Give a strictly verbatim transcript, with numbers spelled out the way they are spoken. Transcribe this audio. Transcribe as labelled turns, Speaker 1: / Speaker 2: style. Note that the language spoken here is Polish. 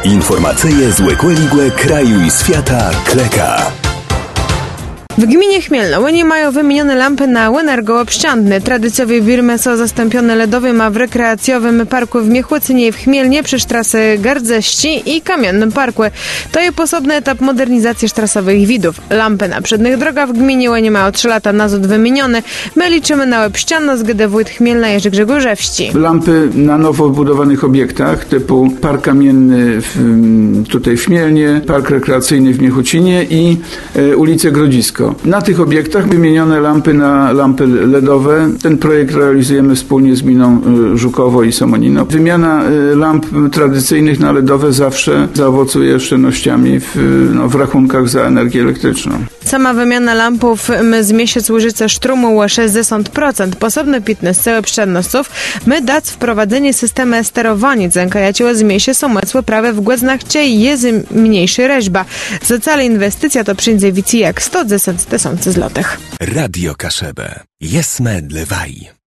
Speaker 1: Informacje z Łekłe kraju i świata Kleka.
Speaker 2: W gminie Chmielno Łyni mają wymienione lampy na energoobszczędne. Tradycjowe firmy są zastąpione LEDowym, a w rekreacjowym parku w Miechłycynie i w Chmielnie przy sztrasy Gardześci i Kamiennym Parku. To jest osobny etap modernizacji sztrasowych widów. Lampy na przednich drogach w gminie Łyni mają trzy lata nazad wymienione. My liczymy na obszczędność, gdy wójt Chmielna Jerzy Grzegorzewści.
Speaker 3: Lampy na nowo budowanych obiektach typu park kamienny w, tutaj w Chmielnie, park rekreacyjny w Miechocinie i e, ulicę Grodzisko. Na tych obiektach wymienione lampy na lampy LEDowe. Ten projekt realizujemy wspólnie z gminą Żukowo i Somonino. Wymiana lamp tradycyjnych na LEDowe zawsze zaowocuje oszczędnościami w, no, w rachunkach za energię elektryczną.
Speaker 2: Sama wymiana lampów my z miesiąc łyżyce sztrumu sześćdziesiąt procent. Posobne piętnaście oszczędnościów my dać wprowadzenie systemu sterowania, zękajaciło z miesiąc są mocło prawie w głoznach, gdzie jest mniejsza rzeźba. Za całe inwestycja to przyjdzie więcej jak sto dziesięć tysięcy złotych.
Speaker 1: Radio Kaszebę. Jesme dlewaj.